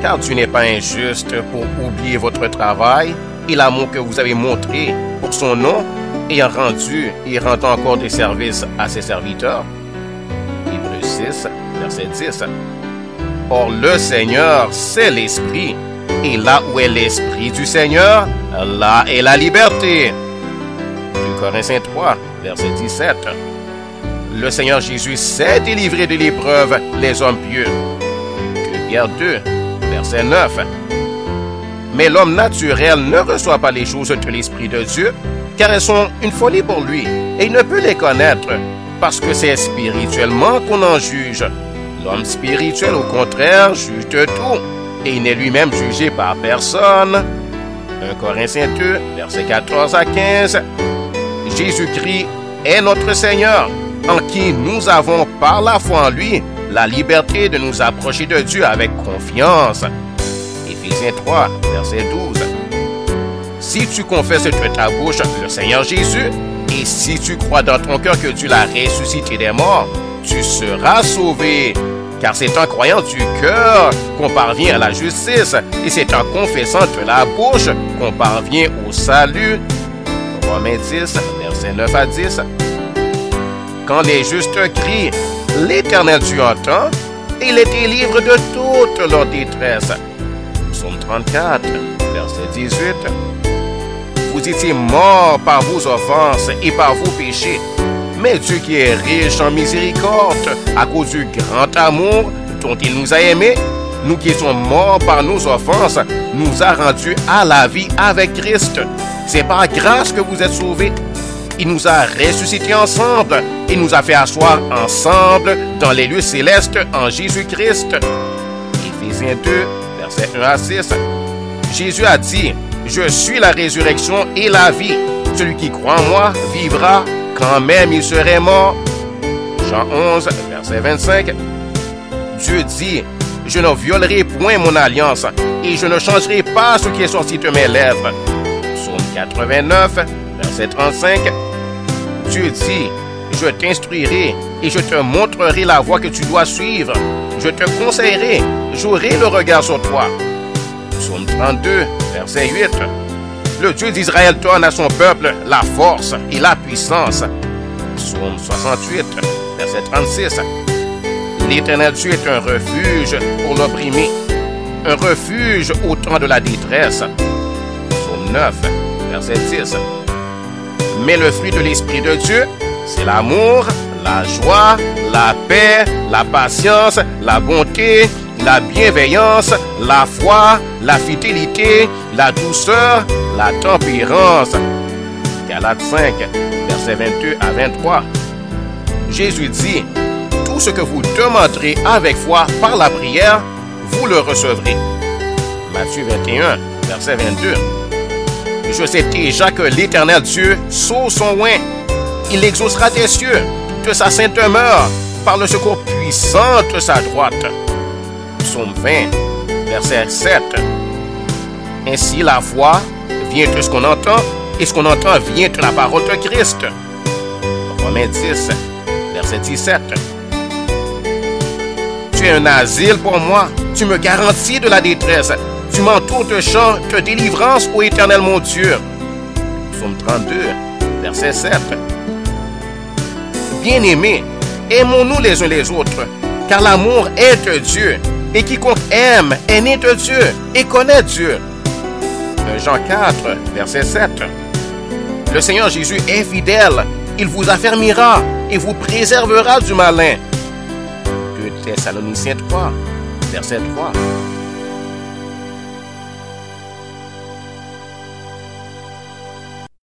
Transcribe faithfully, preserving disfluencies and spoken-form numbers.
car Dieu n'est pas injuste pour oublier votre travail et l'amour que vous avez montré pour son nom, ayant rendu et rendant encore des services à ses serviteurs. Hébreux six, verset dix. Or le Seigneur, c'est l'Esprit, et là où est l'Esprit du Seigneur, là est la liberté. deux Corinthiens trois, verset dix-sept. Le Seigneur Jésus sait délivrer de l'épreuve les hommes pieux. deux Pierre deux, verset neuf. Mais l'homme naturel ne reçoit pas les choses de l'Esprit de Dieu, car elles sont une folie pour lui, et il ne peut les connaître, parce que c'est spirituellement qu'on en juge. L'homme spirituel, au contraire, juge de tout, et il n'est lui-même jugé par personne. un Corinthiens deux, versets quatorze à quinze. Jésus-Christ est notre Seigneur, en qui nous avons par la foi en lui la liberté de nous approcher de Dieu avec confiance. Éphésiens trois, verset douze. Si tu confesses de ta bouche le Seigneur Jésus, et si tu crois dans ton cœur que Dieu l'a ressuscité des morts, tu seras sauvé. Car c'est en croyant du cœur qu'on parvient à la justice, et c'est en confessant de la bouche qu'on parvient au salut. Romains dix, versets neuf à dix. Quand les justes crient, l'Éternel Dieu entend, et il les délivre de toute leur détresse. Psaume trente-quatre, verset dix-huit. Vous étiez morts par vos offenses et par vos péchés, mais Dieu qui est riche en miséricorde, à cause du grand amour dont il nous a aimés, nous qui étions morts par nos offenses, nous a rendus à la vie avec Christ. C'est par grâce que vous êtes sauvés. Il nous a ressuscités ensemble et nous a fait asseoir ensemble dans les lieux célestes en Jésus-Christ. Éphésiens deux, versets un à six. Jésus a dit, « Je suis la résurrection et la vie. Celui qui croit en moi vivra quand même il serait mort. » Jean onze, verset vingt-cinq. Dieu dit, « Je ne violerai point mon alliance et je ne changerai pas ce qui est sorti de mes lèvres. » Psaume quatre-vingt-neuf, verset trente-cinq. Dieu dit, « Je t'instruirai et je te montrerai la voie que tu dois suivre. Je te conseillerai, j'aurai le regard sur toi. » Psaume trente-deux, verset huit. Le Dieu d'Israël donne à son peuple la force et la puissance. Psaume soixante-huit, verset trente-six. L'Éternel Dieu est un refuge pour l'opprimé, un refuge au temps de la détresse. Psaume neuf, verset dix. Mais le fruit de l'Esprit de Dieu, c'est l'amour, la joie, la paix, la patience, la bonté, la bienveillance, la foi, la fidélité, la douceur, la tempérance. Galates cinq, versets vingt-deux à vingt-trois. Jésus dit, « Tout ce que vous demanderez avec foi par la prière, vous le recevrez. » Matthieu vingt et un, verset vingt-deux. Je sais déjà que l'Éternel Dieu sauve son oint. Il exaucera tes cieux de sa sainte demeure par le secours puissant de sa droite. Psaume vingt, verset sept. Ainsi la foi vient de ce qu'on entend, et ce qu'on entend vient de la parole de Christ. Romains dix, verset dix-sept. Tu es un asile pour moi, tu me garantis de la détresse, tu m'entoures de chants de délivrance, ô Éternel mon Dieu. Psaume trente-deux, verset sept. Bien-aimés, aimons-nous les uns les autres, car l'amour est de Dieu, et quiconque aime est né de Dieu et connaît Dieu. Jean quatre, verset sept. Le Seigneur Jésus est fidèle, il vous affermira et vous préservera du malin. deux Thessaloniciens trois, verset trois.